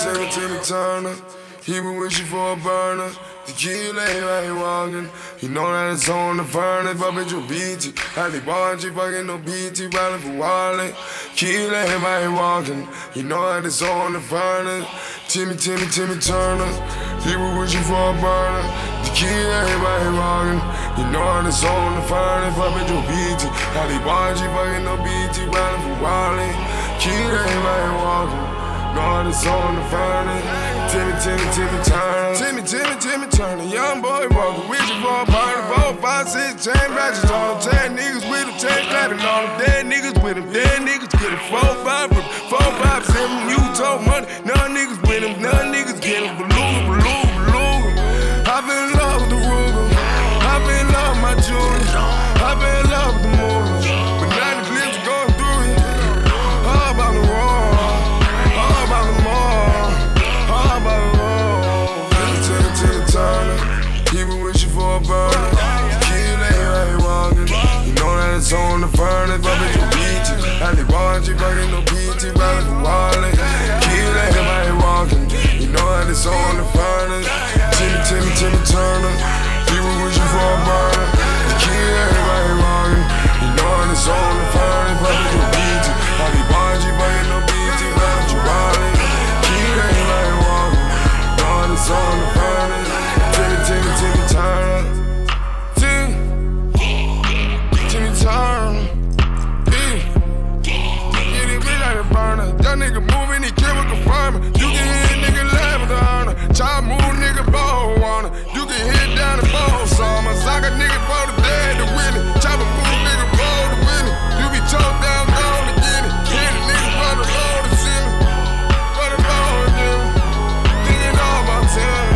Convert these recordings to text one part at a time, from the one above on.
Timmy Turner. He been wishing for a burner. Tequila, right walking. You know that it's on the furnace. Pop at your BT. Had the bungee, fucking no BT. Riding for Wally. Tequila, everybody walking. You know that it's on the furnace. Timmy Turner. He been wishing for a burner. Tequila, everybody walking. You know that it's on the furnace. Pop at your BT. Had the bungee, fucking no BT. Riding for Wally. Tequila, everybody walking. Know it's on the furnace. Timmy Turner. Timmy Turner. Young boy walking with you for a party. 4, 5, 6, 10 matches on them. 10 niggas with them, 10 clapping on them. Dead niggas with them, dead niggas get it. 4, 5, 7, you told money. None niggas with them, none niggas get them. Beluga. I been in love with the Ruger. I been in love with my jewelry. I been in love with the movie. But now the clips are going through it. All about the wall. Turner. He been wishing for a burner. Tequila, right walking. You know that it's on the furnace. Pop at your BT. Had the bungee, fucking no BT. Riding for Wally. Tequila, everybody walking. You know that it's on the furnace. Timmy Turner. He been wishing for a burner. Tequila, everybody walking. You know that it's on the furnace. Pop at your BT. Had the bungee, fucking no BT. Riding for Wally. Tequila, everybody walking. You know that it's on the furnace. Timmy Turner. Timmy Turner. Get it big like a burner. That nigga moving, he kill with confirmer. You can hit nigga laugh with the honor. Chop move nigga ball wanna. You can hit down the ball summer. Sock a nigga for the dead to win it. Chop a move nigga ball to win it. You be choked down, gone to get it. Hit a nigga for the low to see me. For the ball to get it. Thinking all about time.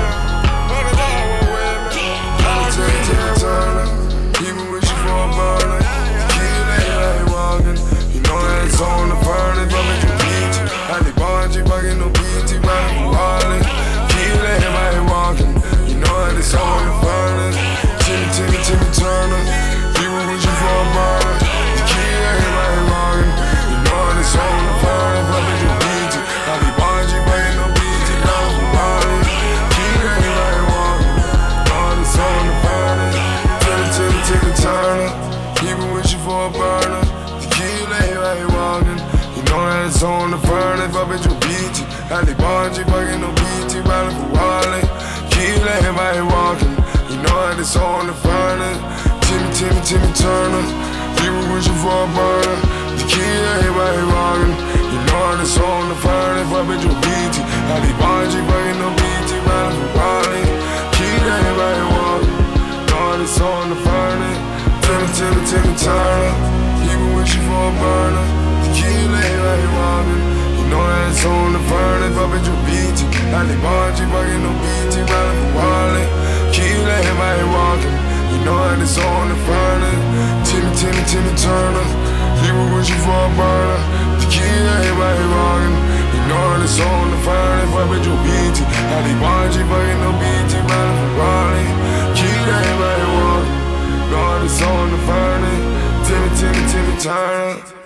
Timmy Turner, he been wishing for a burner. Tequila, right walking. You know that it's on the furnace. Pop at your BT. Had the bungee, fucking no BT. Riding for Wally. Tequila, everybody walking. You know that it's on the furnace. Timmy Turner, he been wishing for a burner. Tequila, everybody walking. You know that it's on the furnace. Pop at your BT. Had the bungee, fucking no BT. Riding for Wally. Tequila, everybody walking. It's on the furnace. Timmy Turner. He been wishing for a burner. Tequila, right walking. You know that it's on the furnace. Pop at your BT. Had the bungee, fucking no BT. Riding for Wally. Tequila, everybody walking. You know that it's on the furnace. Timmy Turner. He been wishing for a burner. Tequila, everybody walking. You know that it's on the furnace. Pop at your BT. Had the bungee, fucking no BT. Riding for Wally. Tequila, everybody walking. Know it's on the furnace. Timmy Turner. He been wishing for a burner. Tequila, everybody walking. You know that it's on the furnace. Pop at your BT. Had the bungee, fucking no BT. Riding for Wally. Tequila, everybody walking. You know that it's on the furnace. Timmy Turner. He been wishing for a burner. Tequila, everybody walking. You know that it's on the furnace. Pop at your BT. Had the bungee, fucking no BT. Riding for Wally. Tequila, everybody walking. Know that it's on the furnace. Timmy Turner.